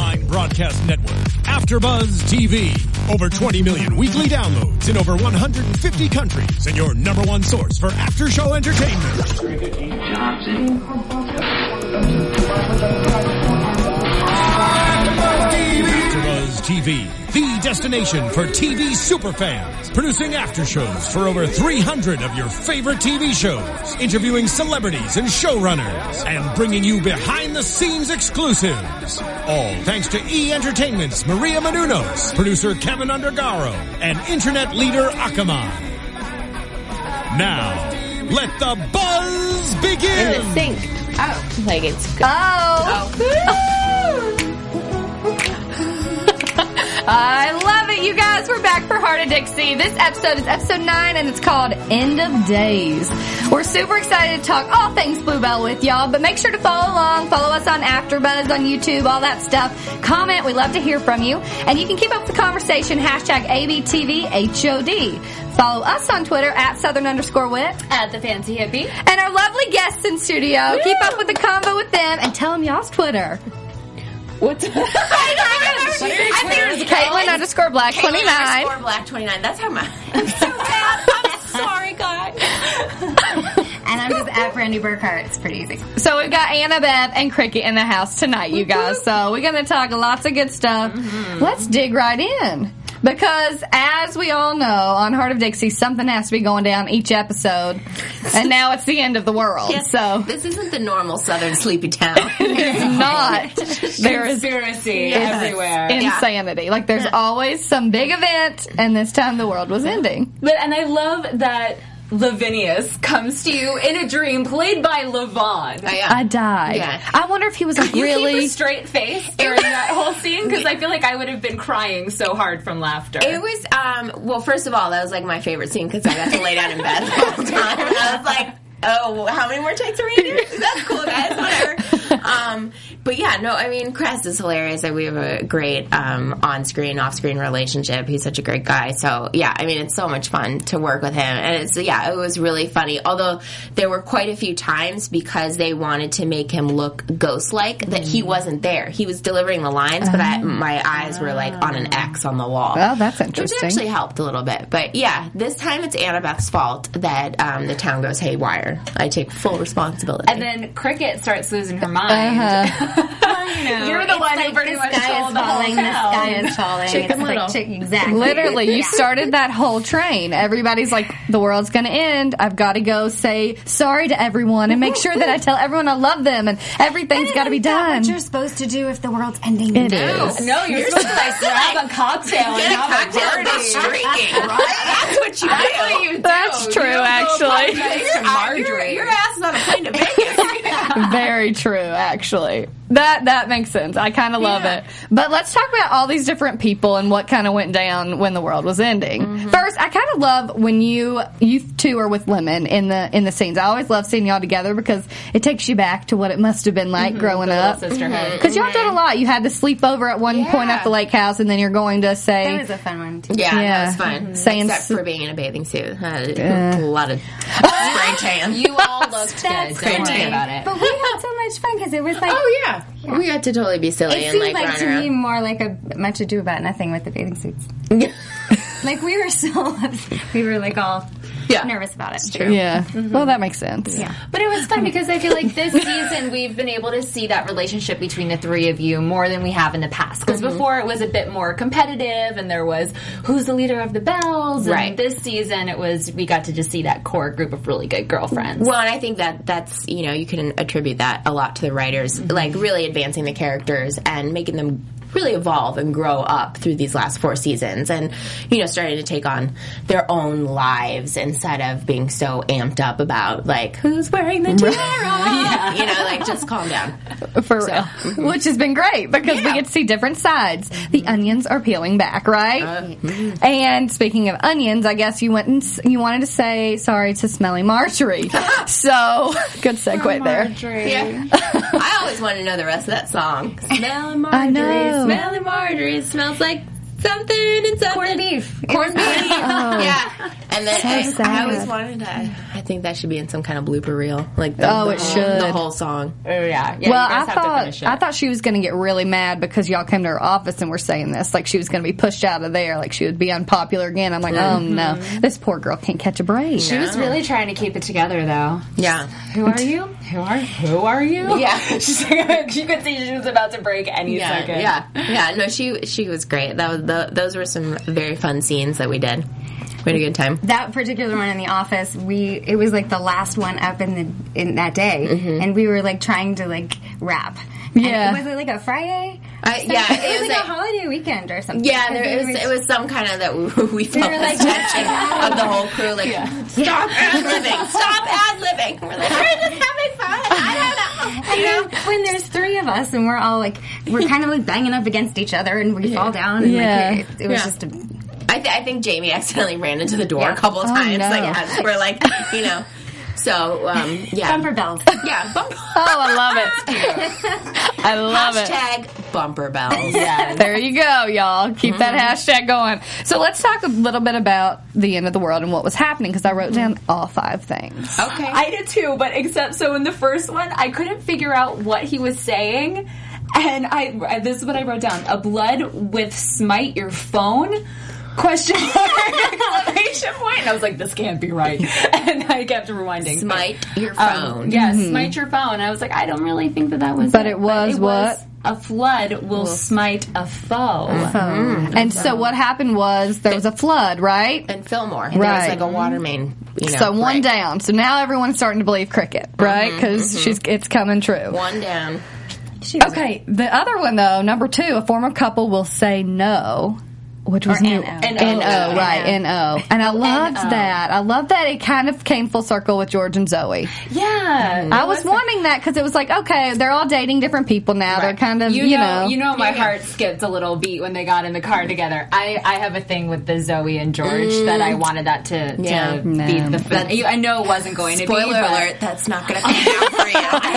online broadcast network, AfterBuzz TV. Over 20 million weekly downloads in over 150 countries, and your number one source for after-show entertainment. AfterBuzz TV, the destination for TV superfans, producing aftershows for over 300 of your favorite TV shows, interviewing celebrities and showrunners, and bringing you behind-the-scenes exclusives. All thanks to E! Entertainment's Maria Menounos, producer Kevin Undergaro, and internet leader Akamai. Now, let the buzz begin! In the sink. Oh. Like it's good. Oh. I love it, you guys. We're back for Heart of Dixie. This episode is episode 9, and it's called End of Days. We're super excited to talk all things Bluebell with y'all, but make sure to follow along. Follow us on AfterBuzz, on YouTube, all that stuff. Comment. We love to hear from you. And you can keep up with the conversation, hashtag ABTVHOD. Follow us on Twitter at Southern_Wit. At The Fancy Hippie. And our lovely guests in studio. Woo! Keep up with the convo with them, and tell them y'all's Twitter. What's I think it's Caitlin_Black29. Caitlin_Black29. That's how my. I'm so bad. I'm sorry, guys. And I'm just at Brandy Burkhart. It's pretty easy. So we've got Anna, Bev, and Cricket in the house tonight, you guys. So we're going to talk lots of good stuff. Mm-hmm. Let's dig right in. Because, as we all know, on Heart of Dixie, something has to be going down each episode. And now it's the end of the world. Yes, so this isn't the normal Southern sleepy town. It's not. There is conspiracy everywhere. Insanity. Yeah. Like, there's always some big event, and this time the world was ending. And I love that Lavinius comes to you in a dream, played by Levon. Oh, yeah. I died. Yeah. I wonder if he was like, really? You keep a straight face during that whole scene, because I feel like I would have been crying so hard from laughter. It was, well, first of all, that was like my favorite scene because I got to lay down in bed the whole time. And I was like, oh, how many more takes are we going to do? That's cool, guys, whatever. But yeah, no, I mean, Crest is hilarious. We have a great on-screen, off-screen relationship. He's such a great guy. So yeah, I mean, it's so much fun to work with him. And it was really funny. Although there were quite a few times because they wanted to make him look ghost-like that he wasn't there. He was delivering the lines, but my eyes were like on an X on the wall. Well, that's interesting. Which actually helped a little bit. But yeah, this time it's Annabeth's fault that the town goes haywire. I take full responsibility. And then Cricket starts losing her mind. You're the one who pretty much told the whole The sky is falling. Chicken Little. Exactly. Literally, you started that whole train. Everybody's like, the world's going to end. I've got to go say sorry to everyone and make sure that I tell everyone I love them and everything's got to be done. What you're supposed to do if the world's ending? It is. No, you're supposed to like grab a cocktail and have a and go streaking, right? That's what you do. That's what you do. That's true, actually. Your ass is on a plane to Vegas. Very true, actually. That makes sense. I kind of love it. But let's talk about all these different people and what kind of went down when the world was ending. Mm-hmm. First, I kind of love when you two are with Lemon in the scenes. I always love seeing y'all together because it takes you back to what it must have been like growing up. Sisterhood. Because y'all did a lot. You had to sleep over at one point at the lake house, and then you're going to say... That was a fun one, too. Yeah, that was fun. Saying Except for being in a bathing suit. A lot of spray tan. You all looked good. Don't worry about it. But we had so much fun because it was like... Oh, yeah. We got to totally be silly It and seemed like like run to around. me more like a much ado about nothing with the bathing suits. Like we were we were like all nervous about it. True. Yeah. Mm-hmm. Well, that makes sense. Yeah. But it was fun because I feel like this season we've been able to see that relationship between the three of you more than we have in the past. Because before it was a bit more competitive and there was who's the leader of the Bells. And Right. this season we got to just see that core group of really good girlfriends. Well, and I think that's, you can attribute that a lot to the writers, like really advancing the characters and making them really evolve and grow up through these last 4 seasons and, starting to take on their own lives instead of being so amped up about, like, who's wearing the tiara? Just calm down. For real. Which has been great because we get to see different sides. The onions are peeling back, right? And speaking of onions, I guess you went and you wanted to say sorry to Smelly Marjorie. So, good segue there. Yeah. I always want to know the rest of that song. Smelly Marjorie. I know. Smelly Marjorie smells like something and something. Corned beef. Corned beef. Oh. Yeah. And then I always wanted to. I think that should be in some kind of blooper reel, like it should. The whole song. Oh yeah. Well, I thought she was going to get really mad because y'all came to her office and were saying this, like she was going to be pushed out of there, like she would be unpopular again. I'm like, oh no, this poor girl can't catch a break. She was really trying to keep it together, though. Yeah. Who are you? Who are you? Yeah. She's like, you could see she was about to break any second. Yeah. No, she was great. Those were some very fun scenes that we did. We had a good time. That particular one in the office, it was like the last one up in that day, and we were like trying to like rap. Yeah. And was it like a Friday? It was like a holiday weekend or something. Yeah, it was some kind of that we felt the tension of the whole crew. Like, stop ad-libbing, stop ad-libbing. We're like, we're just having fun. I don't know. When there's three of us and we're all like, we're kind of like banging up against each other and we fall down and like it was just a... I think Jamie accidentally ran into the door a couple of times. No. Like, as we're like, So, Bumper bells. Yeah, bumper. Oh, I love it. I love it. Hashtag bumper bells. Yeah. There you go, y'all. Keep that hashtag going. So let's talk a little bit about the end of the world and what was happening, because I wrote down all 5 things. Okay. I did too, but except so in the first one, I couldn't figure out what he was saying. And this is what I wrote down. A blood with smite your phone? Question mark! Exclamation point! And I was like, this can't be right. And I kept rewinding. Smite your phone. Smite your phone. I was like, I don't really think that was But it was what? A flood will smite a foe. And so what happened was there was a flood, right? And Fillmore. Right. There was like a water main, So one down. So now everyone's starting to believe Cricket, right? Because it's coming true. One down. Okay, the other one though, number 2, a former couple will say no. Which was new. N-O, right, N-O. And I loved that. I love that it kind of came full circle with George and Zoe. Yeah. I was wanting that because it was like, okay, they're all dating different people now. Right. They're kind of, you know. My heart skipped a little beat when they got in the car together. I have a thing with the Zoe and George that I wanted that to be the film. I know it wasn't going to be. Spoiler alert, that's not going to come out for you.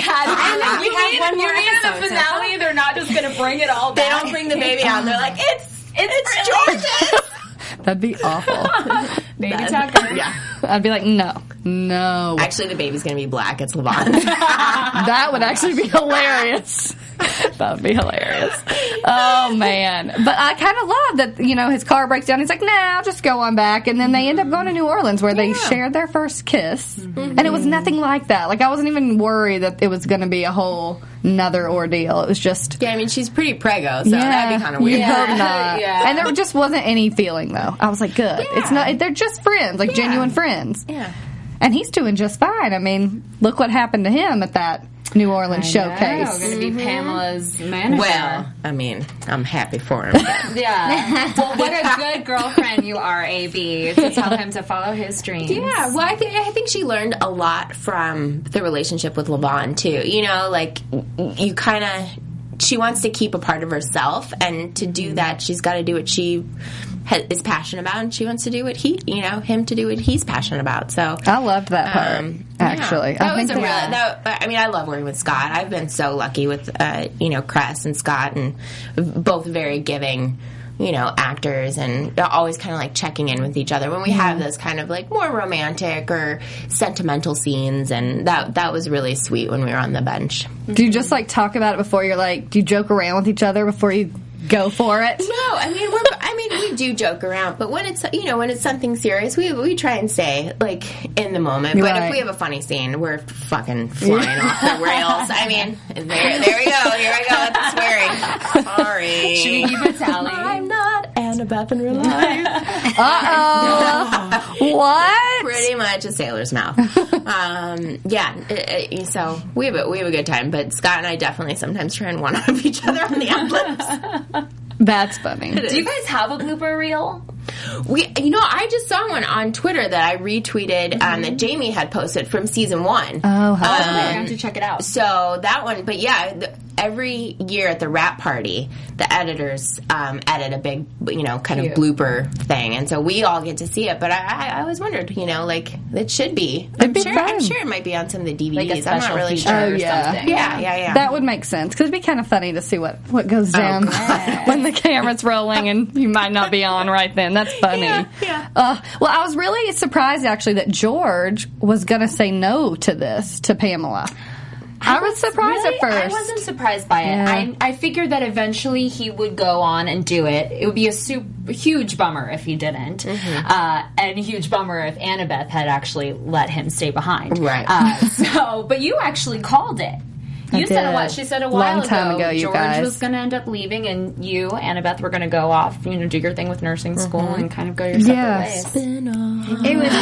You mean in the finale, they're not just going to bring it all back? They don't bring the baby out. They're like, it's George's. That'd be awful. Baby Tucker. Yeah. I'd be like, no. Actually, the baby's going to be black. It's Levon. That would actually be hilarious. That would be hilarious. Oh, man. But I kind of love that, his car breaks down. He's like, nah, I'll just go on back. And then they end up going to New Orleans where they shared their first kiss. And it was nothing like that. Like, I wasn't even worried that it was going to be a whole another ordeal. It was just... Yeah, I mean, she's pretty prego, so that'd be kind of weird. You hope not. Yeah. And there just wasn't any feeling, though. I was like, good. Yeah. It's not... They're just friends, like genuine friends. Yeah. And he's doing just fine. I mean, look what happened to him at that New Orleans showcase. Going to be Pamela's manager. Well, I mean, I'm happy for him. Yeah. Well, what a good girlfriend you are, AB, to tell him to follow his dreams. Yeah. Well, I think she learned a lot from the relationship with Levon too. You kind of, she wants to keep a part of herself, and to do that, she's got to do what she is passionate about, and she wants to do what him to do what he's passionate about. So I loved that part. Actually, I love working with Scott. I've been so lucky with Cress and Scott, and both very giving actors, and always kind of like checking in with each other when we have those kind of like more romantic or sentimental scenes, and that was really sweet when we were on the bench. Do you just like talk about it before you're like? Do you joke around with each other before you go for it? No, I mean we do joke around, but when it's when it's something serious, we try and say like in the moment. But if we have a funny scene, we're fucking flying off the rails. I mean, there we go. Here we go with the swearing. Sorry. Should we keep a tally? I'm not Annabeth in real life. What? Pretty much a sailor's mouth. So we have a good time, but Scott and I definitely sometimes try and one-up each other on the ad-libs. That's funny. Do you guys have a blooper reel? I just saw one on Twitter that I retweeted that Jamie had posted from season 1. Oh, I have to check it out. So that one, but every year at the wrap party, the editors edit a big, kind of blooper thing, and so we all get to see it. But I always wondered, it should be. I'm sure I'm sure it might be on some of the DVDs. Like a I'm special not really feature sure. or something. Yeah. That would make sense because it'd be kind of funny to see what goes down when the camera's rolling and you might not be on right then. That's funny. Yeah. Well, I was really surprised actually that George was going to say no to this to Pamela. I was surprised at first. I wasn't surprised by it. Yeah. I figured that eventually he would go on and do it. It would be a huge bummer if he didn't, and a huge bummer if Annabeth had actually let him stay behind. Right. But you actually called it. You said what? She said a while Long time ago, you George guys. was going to end up leaving, and you, Annabeth, were going to go off, do your thing with nursing school and kind of go your separate ways. It was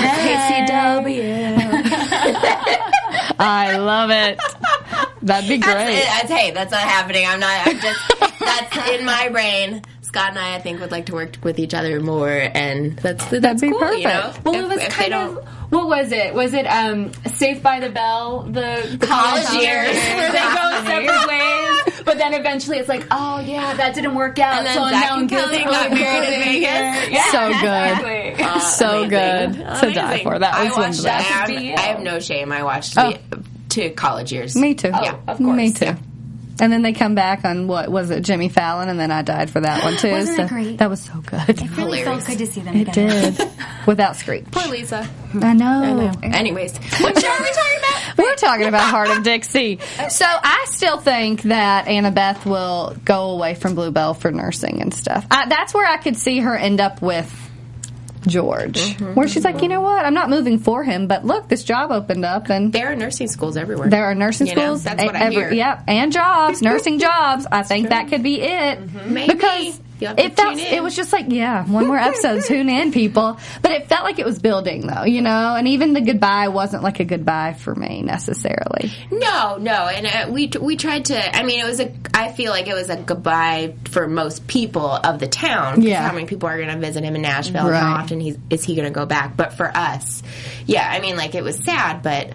KCW. I love it. That'd be great. That's not happening. That's in my brain. Scott and I think, would like to work with each other more, and that's That'd be cool, perfect. You know? Well, it was kind of... What was it? Was it Saved by the Bell, the college years, where they go separate ways? But then eventually it's like, oh yeah, that didn't work out. And then so Zach now and Kelly got married in Vegas. Yeah, So good. exactly. So good to die for. That was one of the best. I have no shame. I watched to college years. Me too. Yeah, of course. Me too. And then they come back on, what was it, Jimmy Fallon, and then I died for that one too. Wasn't it great? That was so good. It really felt good to see them It together. did. Without Screech. Poor Lisa. I know. Anyways, what show are we talking about? We're talking about Heart of Dixie. So I still think that Annabeth will go away from Bluebell for nursing and stuff. That's where I could see her end up with George, where she's like, you know what, I'm not moving for him, but look, this job opened up, and There are nursing schools everywhere. there are nursing schools. That's what I hear. Yep, and jobs, nursing jobs. I think that could be it. Maybe. Because You'll have to tune in. it was just like, one more episode, tune in, people. But it felt like it was building, though, and even the goodbye wasn't like a goodbye for me necessarily. No, and we tried to. I mean, I feel like it was a goodbye for most people of the town. Yeah. How many people are going to visit him in Nashville? And Right. how often is he going to go back? But for us, I mean, like, it was sad, but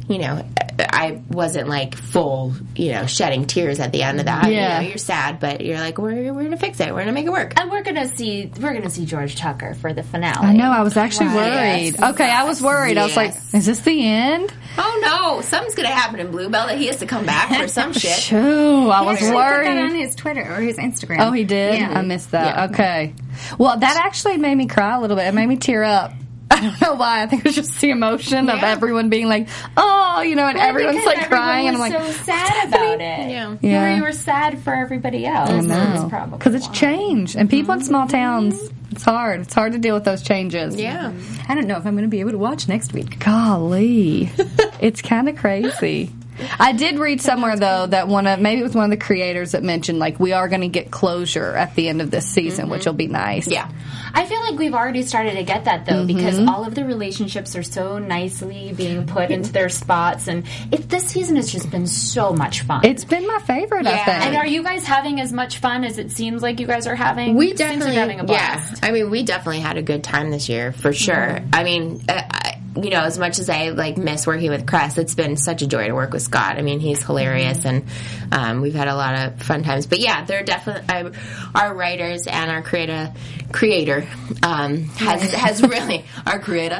I wasn't like full, shedding tears at the end of that. Yeah. You're sad, but you're like, we're gonna fix it. We're gonna make it work. And we're gonna see George Tucker for the finale. I know, I was actually Right. worried. Okay, I was worried. I was like, Yes. is this the end? Oh no, something's gonna happen in Bluebell that he has to come back for some shit. Shoo, I was He put that worried. on his Twitter or his Instagram. Oh, he did? Yeah. I missed that. Yeah. Okay. Well, that actually made me cry a little bit. It made me tear up. I don't know why. I think it was just the emotion of everyone being like, oh, and everyone's Because like crying. And I'm everyone like, was so sad about it. Yeah. Yeah. You were sad for everybody else. I That's know. probably Because it's why. change. And people in small towns, it's hard. It's hard to deal with those changes. Yeah. I don't know if I'm going to be able to watch next week. Golly. It's kind of crazy. I did read somewhere, though, that maybe it was one of the creators that mentioned, like, we are going to get closure at the end of this season, which will be nice. Yeah. I feel like we've already started to get that, though, because all of the relationships are so nicely being put into their spots, and this season has just been so much fun. It's been my favorite, I think. And are you guys having as much fun as it seems like you guys are having? We It seems definitely, like having a blast. I mean, we definitely had a good time this year, for sure. I mean, as much as I miss working with Cress, it's been such a joy to work with Scott. I mean, he's hilarious, and we've had a lot of fun times. But yeah, they're definitely our writers and our creator has really our creator.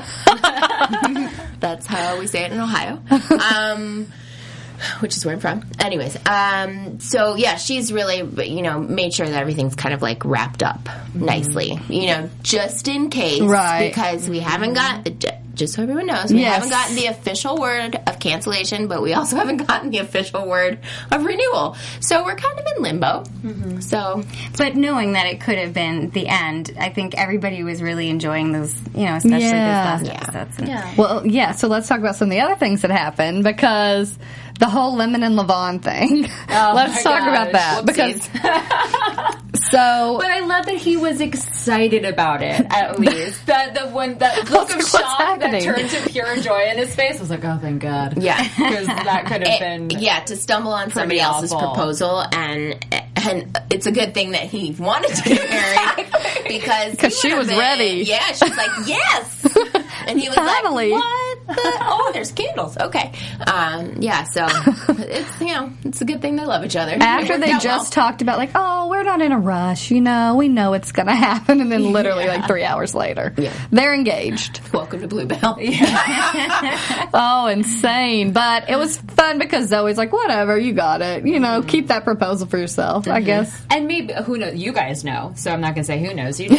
That's how we say it in Ohio. Which is where I'm from. Anyways, so yeah, she's really, made sure that everything's kind of wrapped up nicely, just in case. Right. Because we haven't got, just so everyone knows, we haven't gotten the official word of cancellation, but we also haven't gotten the official word of renewal. So we're kind of in limbo. So, But knowing that it could have been the end, I think everybody was really enjoying those, especially those last episodes. Well, yeah, so let's talk about some of the other things that happened, because the whole Lemon and Levon thing. Let's talk about that. Whoopsies. Because But I love that he was excited about it, at least. that look of What's shock happening? that turned to pure joy in his face. I was like, oh, thank God. yeah. Because that could have been... to stumble on somebody else's awful. proposal, and it's a good thing that he wanted to get married because she was ready. Yeah, she's like, yes, and he was Finally. like, what? Oh, there's candles. Okay. So it's, it's a good thing they love each other. After they just talked about, like, oh, we're not in a rush, we know it's going to happen, and then literally, 3 hours later, they're engaged. Welcome to Bluebell. Oh, insane. But it was fun because Zoe's like, whatever, you got it. Keep that proposal for yourself, I guess. And maybe, who knows, you guys know, so I'm not going to say who knows, you do.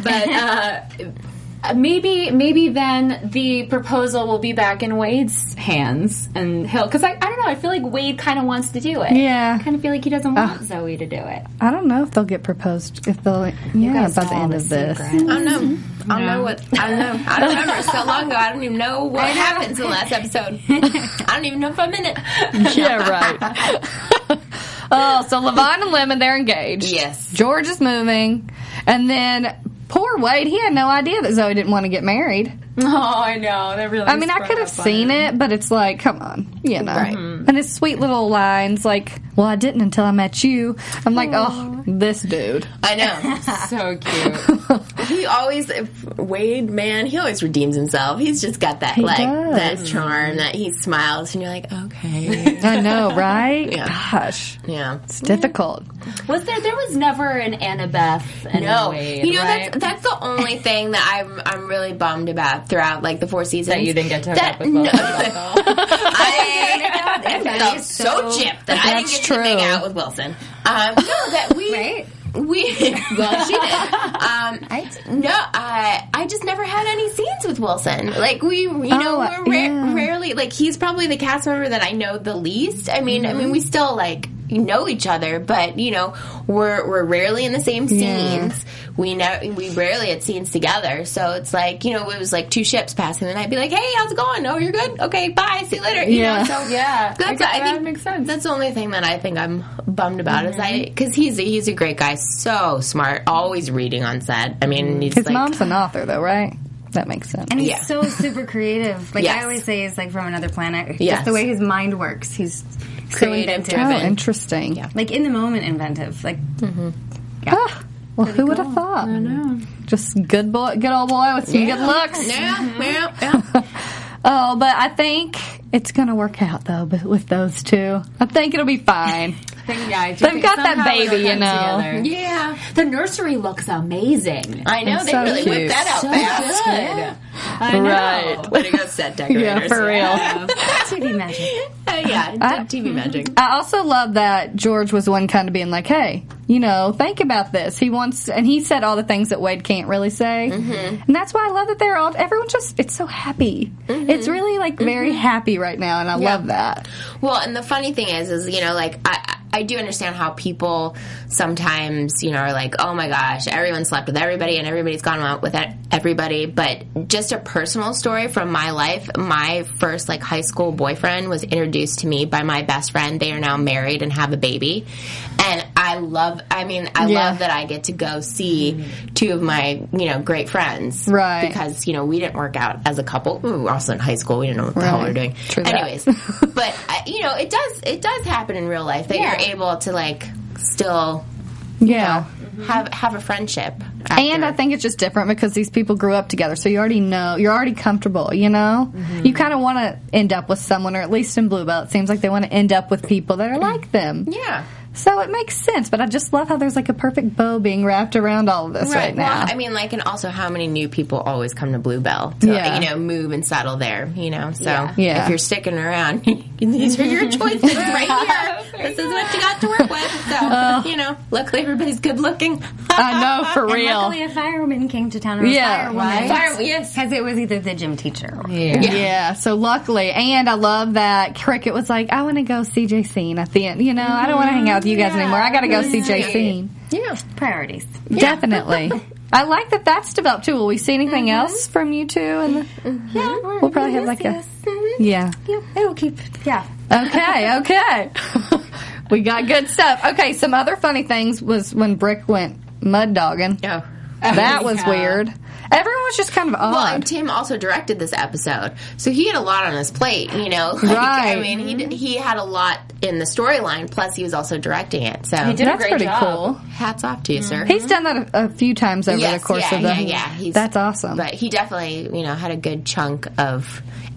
But maybe then the proposal will be back in Wade's hands, and because I don't know, I feel like Wade kind of wants to do it. Yeah. I kind of feel like he doesn't want Zoe to do it. I don't know if they'll get proposed, if they'll, by the end of this. I don't know. I don't know. I don't remember. It's so long ago. I don't even know what happens in the last episode. I don't even know if I'm in it. Yeah, right. Oh, so Levon and Lemon, they're engaged. Yes. George is moving. And then poor Wade, he had no idea that Zoe didn't want to get married. Oh, I know. That really. I mean, I could have seen it, but it's like, come on, Right. And his sweet little lines, like, well, I didn't until I met you. I'm like, oh, this dude. I know. So cute. He always, Wade, man, he always redeems himself. He's just got that, that charm that he smiles, and you're like, okay. I know, right? Yeah. Gosh. Yeah. It's difficult. There was never an Annabeth and a Wade, right? that's the only thing that I'm really bummed about throughout the 4 seasons. That you didn't get to hook up with Wilson. I felt so chipped that I didn't get to hang out with Wilson. That we... Right? Well, she did. I just never had any scenes with Wilson. We're rarely, he's probably the cast member that I know the least. I mean, we still, know each other, but, we're rarely in the same scenes. We rarely had scenes together, so it's it was 2 ships passing, and I'd be like, hey, how's it going? Oh, you're good? Okay, bye, see you later. That makes sense. That's the only thing that I think I'm bummed about is because he's a great guy, so smart, always reading on set. I mean, he's his mom's an author, though, right? That makes sense. And he's so super creative. I always say he's from another planet. Yes. Just the way his mind works. He's creative, so driven. Oh, interesting. Yeah. In the moment, inventive. Well, who would have thought? I know. Just good old boy with some good looks. Yeah. Oh, but I think it's going to work out, though, with those two. I think it'll be fine. They've got that baby, together. Yeah. The nursery looks amazing. I know. They really whipped that out fast. Good. I know. Right. Way to go, set decorators. Yeah, for real. TV magic. TV magic. I also love that George was the one kind of being like, hey, think about this. And he said all the things that Wade can't really say. Mm-hmm. And that's why I love that everyone's it's so happy. Mm-hmm. It's really very happy right now, and I love that. Well, and the funny thing is I do understand how people sometimes, are like, oh my gosh, everyone slept with everybody and everybody's gone out with everybody. But just a personal story from my life, my first high school boyfriend was introduced to me by my best friend. They are now married and have a baby. And I love that I get to go see 2 of my, great friends. Right. Because, we didn't work out as a couple. We were also in high school. We didn't know what the hell we were doing. True Anyways, but, it does happen in real life that you're able to still have a friendship after. And I think it's just different because these people grew up together, so you already know, you're already comfortable, Mm-hmm. You kind of want to end up with someone, or at least in Bluebell it seems like they want to end up with people that are like them. Yeah. So it makes sense, but I just love how there's a perfect bow being wrapped around all of this right now. Well, I mean, and also how many new people always come to Bluebell to, move and settle there, So if you're sticking around, these are your choices right here. This is what you got to work with. So, luckily everybody's good looking. I know, for real. And luckily a fireman came to town. Or Yes. Because it was either the gym teacher or... Yeah, so luckily. And I love that Cricket was like, I want to go see Jacine at the end. I don't want to hang out with you guys anymore. I got to go see Jacine. Yeah. Priorities. Definitely. I like that that's developed too. Will we see anything else from you two? Yeah. We'll probably have a... Yeah. It'll keep... Yeah. Okay. We got good stuff. Okay, some other funny things was when Brick went mud dogging. Oh. That was weird. Everyone was just kind of odd. Well, and Tim also directed this episode, so he had a lot on his plate, Right. I mean, he had a lot in the storyline, plus he was also directing it, so... He did a great job. Cool. Hats off to you, sir. He's done that a few times over the course of the... Yeah. That's awesome. But he definitely, had a good chunk of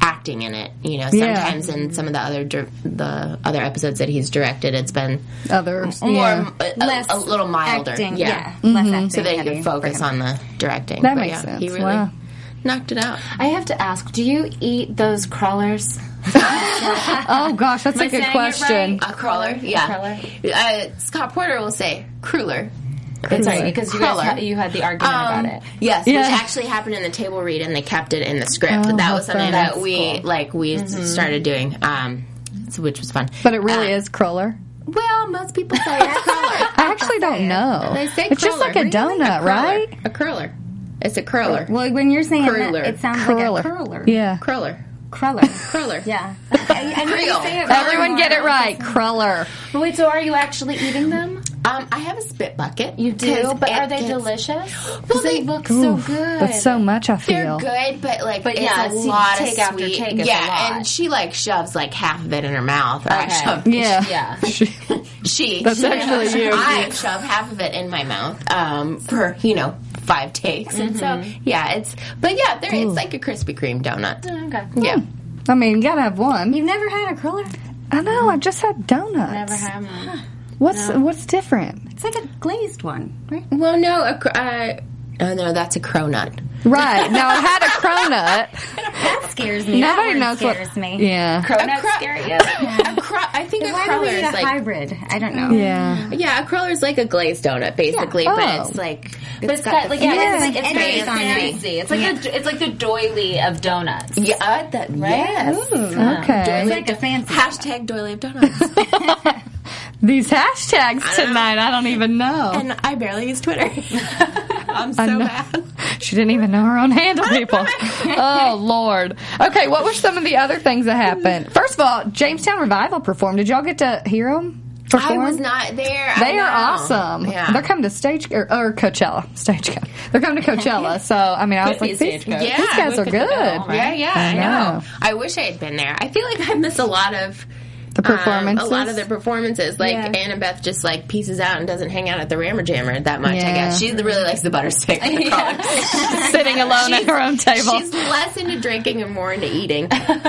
acting in it. You know, sometimes in some of the other episodes that he's directed, it's been others more a little milder. Acting, less acting, so they could focus on the directing. That makes sense. He really knocked it out. I have to ask, do you eat those crawlers? Oh gosh, that's a good question. A crawler, Scott Porter will say cruller. Sorry, because you had the argument about it. Yes, which actually happened in the table read, and they kept it in the script. That was something that we started doing, which was fun. But it really is cruller. Well, most people say it's cruller. I actually don't know. They say it's just like a donut, right? A curler. It's a curler. Well, when you're saying that, it sounds like a curler. Yeah. Cruller. Yeah. Everyone get it right. Cruller. Wait, so are you actually eating them? I have a spit bucket. You do? But are they delicious? Well, they look so good. That's so much, I They're feel. good, but it's a lot of take after sweet. take is a lot. And she shoves half of it in her mouth. Okay. That's actually you. I shove half of it in my mouth for 5 takes, and so it's like a Krispy Kreme donut. Okay. Yeah. I mean, you gotta have one. You've never had a cruller? I know. I've just had donuts. Never had one. What's different? It's like a glazed one, right? Well, no, no, that's a cronut. Right. Now, I had a cronut. That scares me. Nobody knows scares me. Yeah. Cronuts scare you? I think why do we eat a hybrid? I don't know. Yeah. Yeah, a cruller is like a glazed donut, basically, but it's it's got very fancy. It's like the doily of donuts. Yeah, yes. Okay. It's like a fancy hashtag doily of donuts. These hashtags tonight, I don't even know. And I barely use Twitter. I'm so bad. She didn't even know her own handle, people. Oh, Lord. Okay, what were some of the other things that happened? First of all, Jamestown Revival performed. Did y'all get to hear them perform? I was not there. They are awesome. Yeah. They're coming to or Coachella. Stagecoach. They're coming to Coachella. So, I mean, I was like, these guys are good. I know. I wish I had been there. I feel like I missed a lot of the performances. A lot of the performances. Annabeth just pieces out and doesn't hang out at the Rammer Jammer that much, I guess. She really likes the butter stick. Sitting alone at her own table. She's less into drinking and more into eating.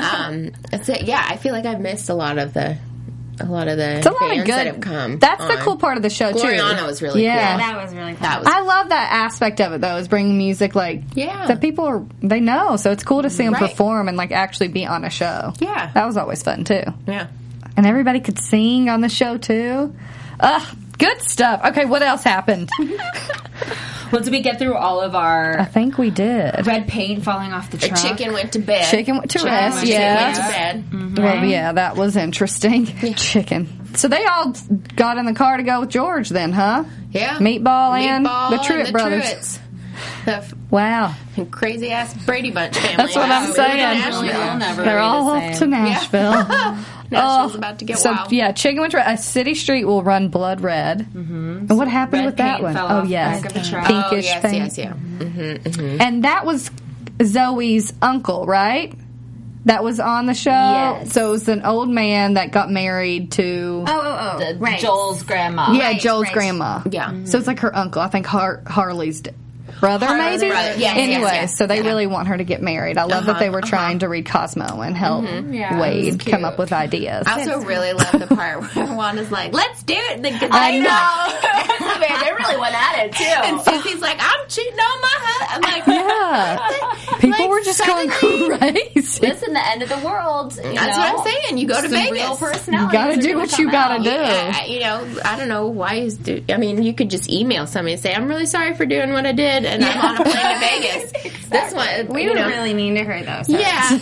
I feel like I've missed a lot of the fans that have come. That's the cool part of the show, too. Gloriana was really cool. Yeah, that was really cool. I love that aspect of it, though, is bringing music that people they know. So it's cool to see them perform and actually be on a show. Yeah. That was always fun, too. Yeah. And everybody could sing on the show, too. Good stuff. Okay, what else happened? Well, did we get through all of our... I think we did. Red paint falling off the truck. A chicken went to bed. Chicken went to rest, yeah. Went to bed. Mm-hmm. Well, yeah, that was interesting. Yeah. Chicken. So they all got in the car to go with George then, huh? Yeah. Meatball and the Truitt brothers. Wow. Crazy ass Brady Bunch family. That's what I'm saying. They're all off to Nashville. Nashville's about to get wild. Yeah, Chicken went to a city street will run blood red. Mm-hmm. And what happened with that one? Oh, yes. Pinkish paint. Yes. Mm-hmm, mm-hmm. And that was Zoe's uncle, right? That was on the show. Yes. So it was an old man that got married to right. Joel's grandma. Yeah, Joel's grandma. Yeah. Mm-hmm. So it's like her uncle. I think Harley's brother, maybe? Brother. Yes, anyway, so they really want her to get married. I love that they were trying to read Cosmo and help Wade come up with ideas. I also really love the part where Wanda's like, let's do it. I know. Man, they really went at it, too. And Susie's like, I'm cheating on my husband. I'm like, yeah. People were just going crazy. Listen, the end of the world. That's what I'm saying. You go to Vegas. Real personalities. You gotta do what you gotta do. I don't know why you could just email somebody and say, I'm really sorry for doing what I did, and I'm on a plane to Vegas. Exactly. This one, we were really mean to her, though. So. Yeah.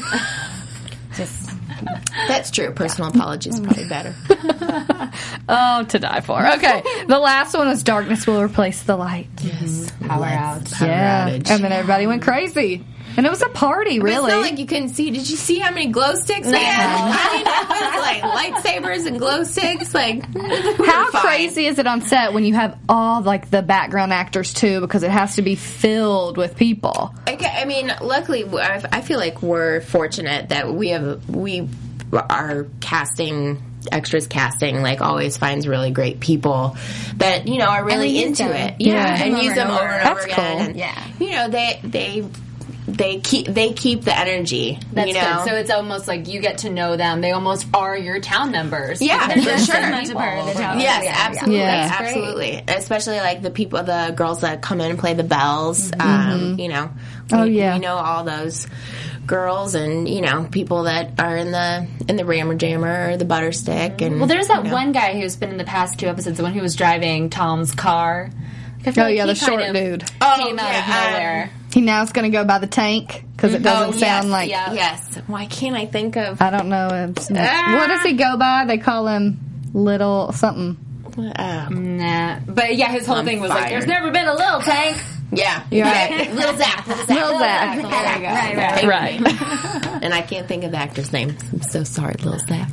That's true. Personal apology is probably better. Oh, to die for. Okay. The last one was Darkness Will Replace the Light. Yes. Power out. Yeah. And then everybody went crazy. And it was a party, really. It's not like you couldn't see. Did you see how many glow sticks they had? I mean, it was lightsabers and glow sticks. How crazy is it on set when you have all the background actors too? Because it has to be filled with people. I mean, luckily, I feel like we're fortunate that we are casting. Extras casting always finds really great people that are really into it. Yeah, and use them over and over again. Cool. And, they they keep the energy. That's you know? good. So it's almost like you get to know them. They almost are your town members. Yeah, They're for just sure. much a part of the town. Yes, absolutely, Yeah. absolutely. Especially like the girls that come in and play the bells. You know, we know all those girls, and you know, people that are in the Rammer Jammer or the Butterstick. And Well, there's that one guy who's been in the past 2 episodes, the one who was driving Tom's car. I feel like he the short kind of dude. Came out of nowhere. He now's going to go by the Tank because it doesn't sound like. Yeah. Yes. Why can't I think of? I don't know. What does he go by? They call him Little something. Nah. But yeah, his whole thing was like, fired. there's never been a little Tank. Yeah. You're right. Little Zach. Little Zach. There you go. Right. And I can't think of the actor's name. I'm so sorry, Little Zach.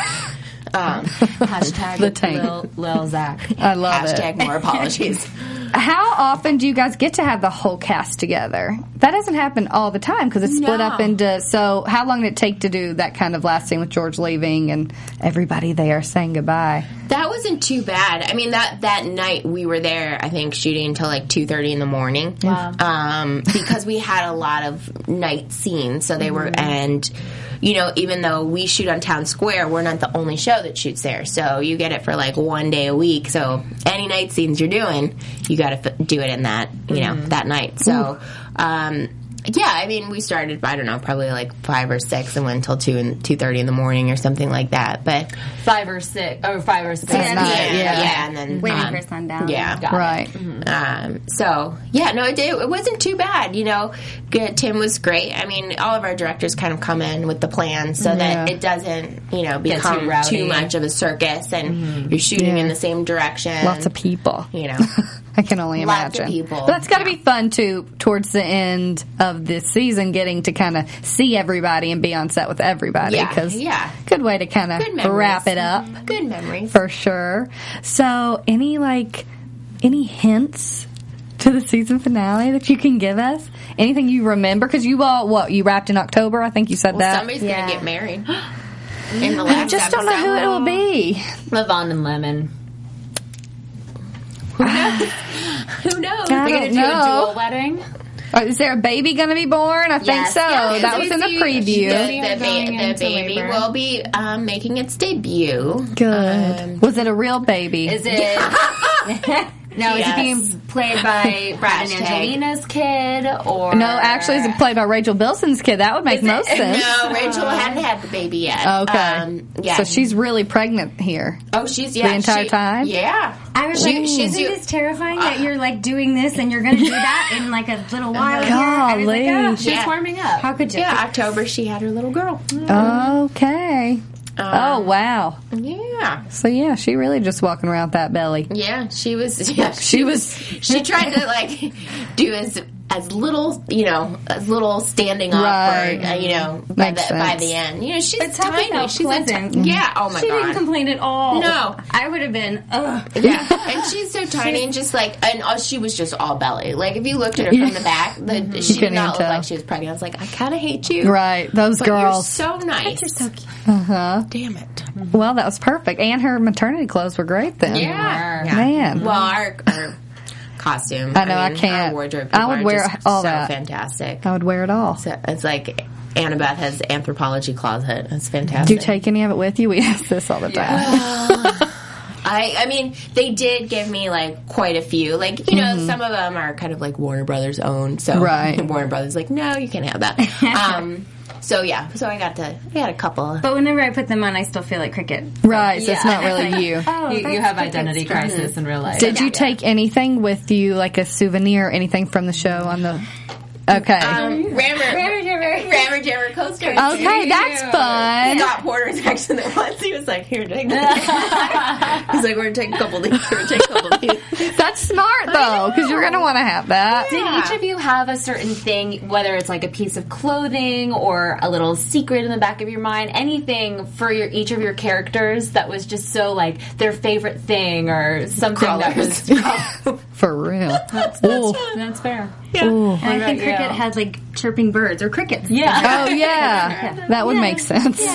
Hashtag The Tank. Lil Zach. I love it. Hashtag more apologies. How often do you guys get to have the whole cast together? That doesn't happen all the time because it's split up into. So, how long did it take to do that kind of last scene with George leaving and everybody there saying goodbye? That wasn't too bad. I mean, that night we were there, I think, shooting until like 2:30 in the morning. Wow. Because we had a lot of night scenes, so they were, and you know, even though we shoot on Town Square, we're not the only show that shoots there. So you get it for like 1 day a week. So any night scenes you're doing, you got to do it in that, you know, that night. So, yeah, I mean, we started, I don't know, probably like 5 or 6 and went until 2:30 in the morning or something like that. But 5 or 6. yeah, and then Waiting for sundown. Yeah, Right. so yeah, no, it wasn't too bad. You know, Tim was great. I mean, all of our directors kind of come in with the plan so that it doesn't, you know, become too much of a circus, and you're shooting in the same direction. Lots of people. You know. I can only Lots imagine. of people. But that's got to be fun too. Towards the end of this season, getting to kind of see everybody and be on set with everybody. Yeah. Good way to kind of wrap it up. Good memories for sure. So, any hints to the season finale that you can give us? Anything you remember? Because you all, you wrapped in October? I think you said that. Somebody's gonna get married. In the last I just don't know who it will be. Levon and Lemon. Who knows? I They're don't going to do a know. dual wedding? Is there a baby going to be born? I think so. Yeah, that was in the preview. The baby will be making its debut. Good. Was it a real baby? Is it... Now, is it being played by Brad and Angelina's kid, or... No, actually, is it played by Rachel Bilson's kid? That would make most sense. No, Rachel hadn't had the baby yet. Okay. Yeah. So she's really pregnant here. Oh, she's, the entire time? Yeah. I was like, isn't this terrifying that you're like doing this and you're going to do that in like a little while? Golly. I was like, She's warming up. how could you? Yeah, October she had her little girl. Okay. Oh, wow. Yeah. So, yeah, she really just walking around with that belly. Yeah, she was. Yeah, she tried to like do as little, you know, as little standing up, Right. or you know, by Makes the end. You know, she's But talk tiny. about She's pleasant. yeah. Oh my She god. didn't complain at all. No. I would have been, ugh. Yeah, and she's so tiny and just like, and she was just all belly. Like if you looked at her from the back, she did couldn't not look even like tell. she was pregnant. I was like, I kind of hate you, Right. Those but girls. you're so nice. You're so cute. Damn it. Well, that was perfect. And her maternity clothes were great then. Yeah. Man. Well, our costume. I know, I can't. Our wardrobe. I would are wear just all so that. fantastic. I would wear it all. So it's like Annabeth has anthropology closet. It's fantastic. Do you take any of it with you? We ask this all the time. I mean, they did give me like quite a few. Like, you know, some of them are kind of like Warner Brothers owned. So Right. Warner Brothers like, no, you can't have that. So yeah, so I got a couple. But whenever I put them on, I still feel like Cricket. Right. So it's not really you. You have identity crisis in real life. Did you take anything with you, like a souvenir or anything from the show on the... Okay. Rammer Jammer coaster. Okay, that's fun. Scott Porter was actually there once. He was like, here, take that. He's like, we're going to take a couple of these. We're going to take a couple of these. That's smart, though, because you're going to want to have that. Did each of you have a certain thing, whether it's like a piece of clothing or a little secret in the back of your mind, anything for each of your characters that was just so like their favorite thing or something that was... For real. That's fair. And I think Cricket had like chirping birds or crickets. Yeah. Oh, yeah. That would make sense. Yeah.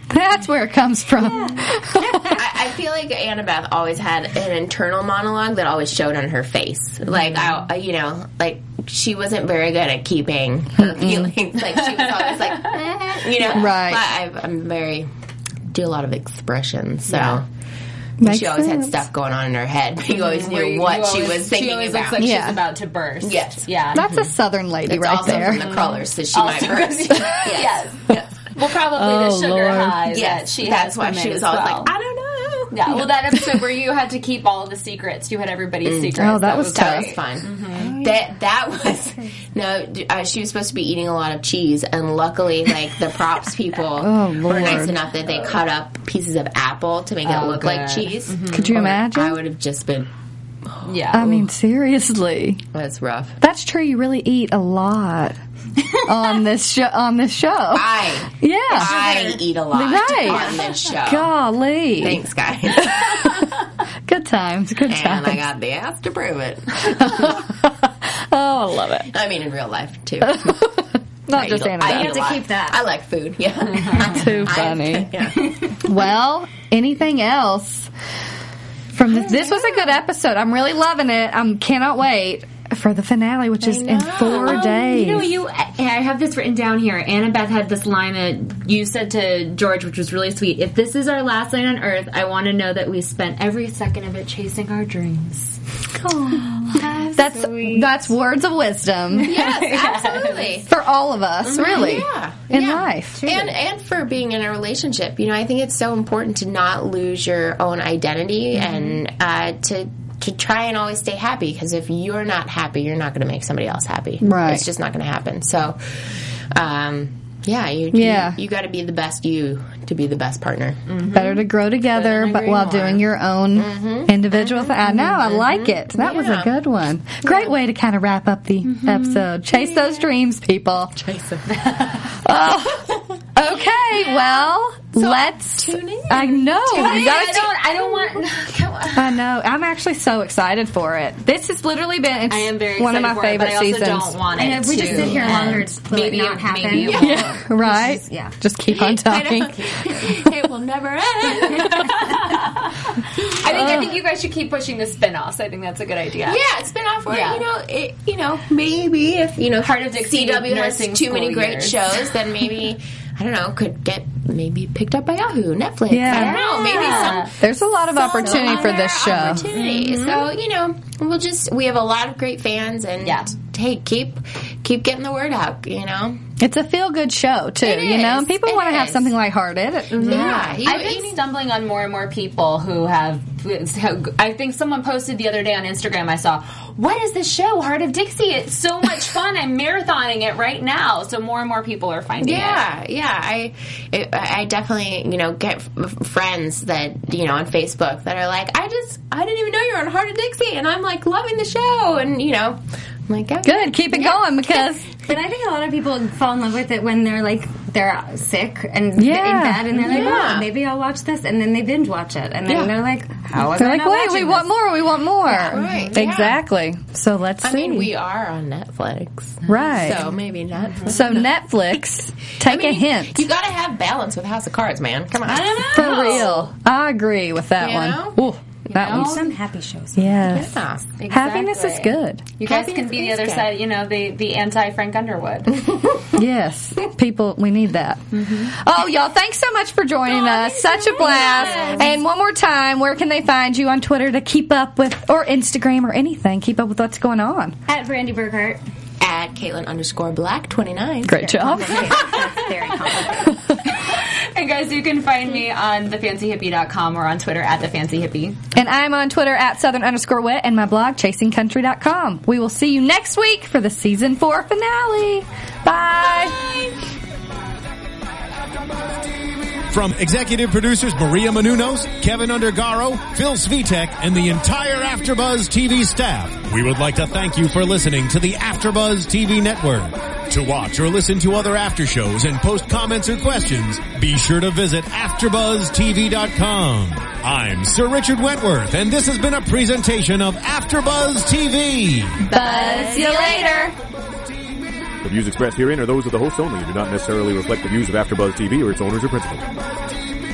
That's where it comes from. I feel like Annabeth always had an internal monologue that always showed on her face. Like, she wasn't very good at keeping her feelings. Like, she was always like, Right. But do a lot lot of expressions, so. Yeah. She always had stuff going on in her head, but you always knew what she was thinking about. She always looks like she's about to burst. Yes. Yeah. That's a Southern lady right there. From the crawlers, so she might burst. Yes. Well, probably the sugar high that she that's has why she was always like, I don't know. Yeah, well, that episode where you had to keep all of the secrets, you had everybody's secrets. Oh, that was tough. That was fun. Mm-hmm. That was she was supposed to be eating a lot of cheese, and luckily, like the props people were nice enough that they cut up pieces of apple to make it look like cheese. Mm-hmm. Could you imagine? I would have just been. Yeah, I mean, seriously, that's rough. That's true. You really eat a lot on this show. I eat a lot on this show. Golly, thanks, guys. Good times. Good times. And I got the ass to prove it. Oh, I love it. I mean, in real life too. Not just Annabeth. You have to keep that. I like food. Yeah, too funny. Well, anything else from this? This was a good episode. I'm really loving it. I cannot wait for the finale, which is in 4 days. I have this written down here. Annabeth had this line that you said to George, which was really sweet. If this is our last night on Earth, I want to know that we spent every second of it chasing our dreams. Oh, that's words of wisdom. Yes, absolutely. For all of us, really. In life. And for being in a relationship. I think it's so important to not lose your own identity and to try and always stay happy, because if you're not happy, you're not going to make somebody else happy. Right. It's just not going to happen. So, you got to be the best you to be the best partner. Mm-hmm. Better to grow together, but while doing your own individual thing. I know, I like it. That was a good one. Great way to kind of wrap up the episode. Chase those dreams, people. Chase them. Okay, well, let's tune in. I know. I don't want. Come on. I know. I'm actually so excited for it. This has literally been. I am very one of my excited favorite for it, but seasons. I also don't want it. And if we just sit here longer, will it not happen? Maybe right? Just keep on talking. It will never end. I think you guys should keep pushing the spin-offs. I think that's a good idea. Yeah, spin-off where maybe if Heart of Dixie CW has too many great years. shows, then maybe could get picked up by Yahoo, Netflix. Yeah. I don't know. Maybe There's a lot of opportunity for this show. Opportunity. So we have a lot of great fans, and hey, keep getting the word out. It's a feel-good show, too, and people want to have something lighthearted. Yeah. I've been stumbling on more and more people who have... I think someone posted the other day on Instagram, I saw, what is this show, Heart of Dixie? It's so much fun. I'm marathoning it right now. So more and more people are finding it. Yeah. I definitely, get friends that, on Facebook that are like, I didn't even know you were on Heart of Dixie, and I'm like loving the show, and, I'm like, okay. Good, keep it going, because... But I think a lot of people fall in love with it when they're sick and in bed, and they're like, oh, maybe I'll watch this, and then they binge watch it, and then they're like, how was I not wait, we watching want this? more, we want more. Yeah, right. Exactly. So let's see. I mean, we are on Netflix. Right. So maybe not. So Netflix, take a hint. You gotta have balance with House of Cards, man. Come on. I don't know. For real. I agree with that one. Ooh, that one's... Some happy shows. Yes. Yeah, Exactly. Happiness is good. You guys can be the other side, the anti-Frank Underwood. Yes. People, we need that. Oh, y'all, thanks so much for joining us. Such a blast. And one more time, where can they find you on Twitter to keep up with, or Instagram or anything, keep up with what's going on? At Brandy Burkhart. At Caitlin_Black29. Great job. That's very complicated. And guys, you can find me on thefancyhippie.com or on Twitter at thefancyhippie. And I'm on Twitter at Southern_wit and my blog, chasingcountry.com. We will see you next week for the season 4 finale. Bye. From executive producers Maria Menounos, Kevin Undergaro, Phil Svitek, and the entire AfterBuzz TV staff, we would like to thank you for listening to the AfterBuzz TV network. To watch or listen to other after shows and post comments or questions, be sure to visit AfterBuzzTV.com. I'm Sir Richard Wentworth, and this has been a presentation of AfterBuzz TV. Buzz you later. The views expressed herein are those of the hosts only and do not necessarily reflect the views of AfterBuzz TV or its owners or principals.